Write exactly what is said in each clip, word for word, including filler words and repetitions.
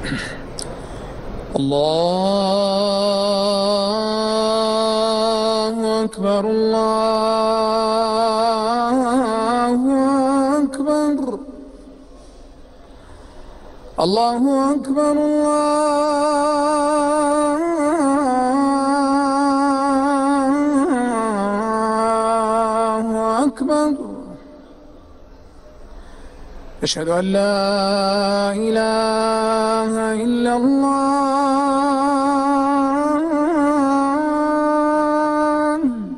الله أكبر الله أكبر الله أكبر الله أكبر. أشهد أن لا إله إلا الله.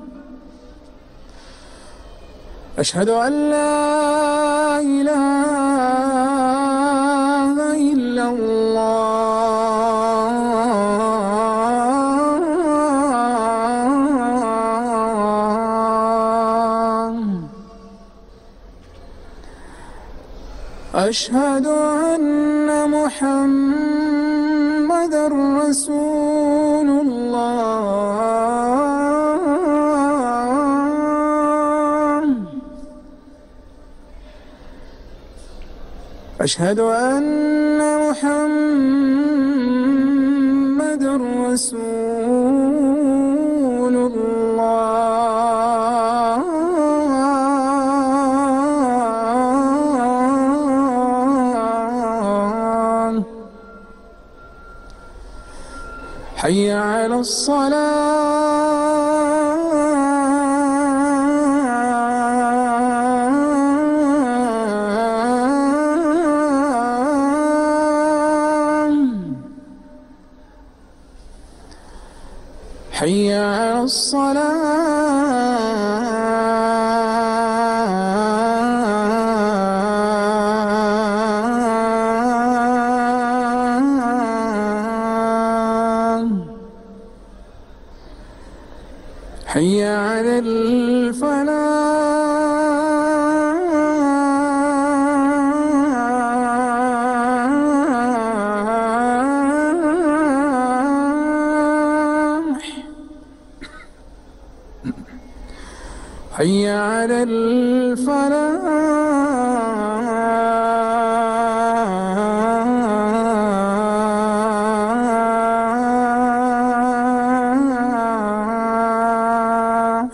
أشهد أن لا إله إلا الله. أشهد أن محمدًا رسول الله. أشهد أن محمدًا رسول الله. حي على الصلاة. حي على الصلاة. حي على الفلاح. حي على الفلاح.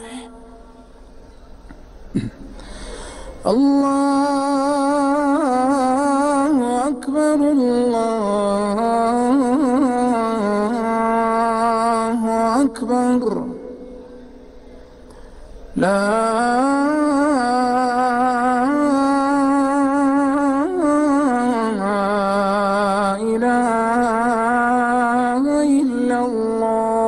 الله أكبر الله أكبر. لا إله إلا الله.